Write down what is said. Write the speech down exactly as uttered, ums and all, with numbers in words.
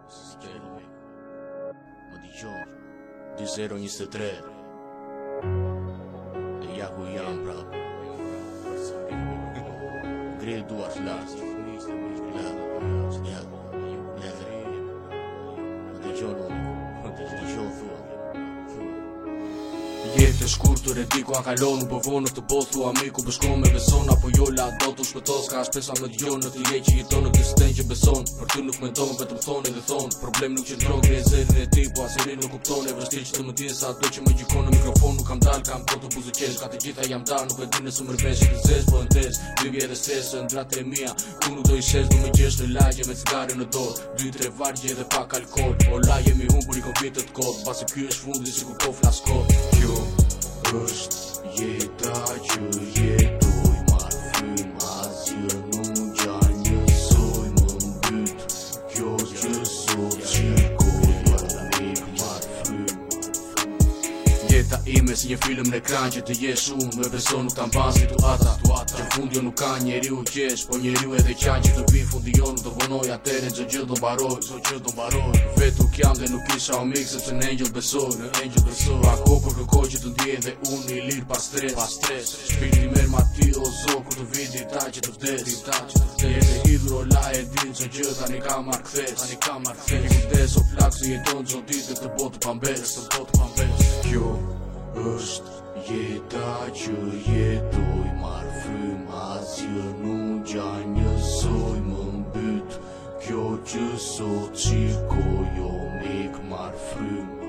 Sistemi Më digjon dy zero njëzet e tre E ja ku jam prap Ngrej duar flas Ja Më digjon unë Më digjon thua Jetë e shkurtër e di ku a kalon, nuk po vonë në këtë botë thua miku për shkon me beson apo jo la do t'u shpëtos ka shpesa me djon në t'i lej që jeton në kisten që beson për ty nuk mendon vetëm thonë edhe thonë problem nuk qëndron krye zërin e ti po asnjëri nuk kupton e vështirë që të më dinë sa ato që më gjikon në mikrofon nuk kam dal kam kot të buzë qesh ka të gjitha jam dar nuk e di nëse më rvesh të zez po ndes dyvje edhe stres ndratë e mia ku nuk do i shes du me gjesh në lagje me cigare në dorë dy tre vargje dhe pak alkool o la jemi humbur i konvitet kot pasi ky është fundi sikur po flas kot është jeta që jetuj marrë frim asgjë nuk gjan njësoj më mbyt kjo që sot shikoj mik marrë frim Jeta ime si një film në ekran që të jesh unë me beson nuk ta mban situata që fundi jo nuk ka njeriu qesh po njeriu edhe qan që të vi fundi jo nuk do vonoj atëre çdo gjë do mbaroj çdo gjë do mbaroj vetu jam dhe nuk isha o mik sepse në angel besoj në angel besoj pa kohë për kërkoj që të ndjej dhe unë i lir pa stres pa stres shpirti merr ma ti o zot kur të vi dita që të vdes dita që të vdes jetë hidhur o la e din çdo gjë tani ka marr kthes tani ka marr kthes kujdes o plak se jeton çdo ditë të botë pa mbes të botë pa mbes kjo është jeta që jetuj marrë frim asgjë nuk gjan njësoj më mbyt kjo që sot shikoj o mik marrë frim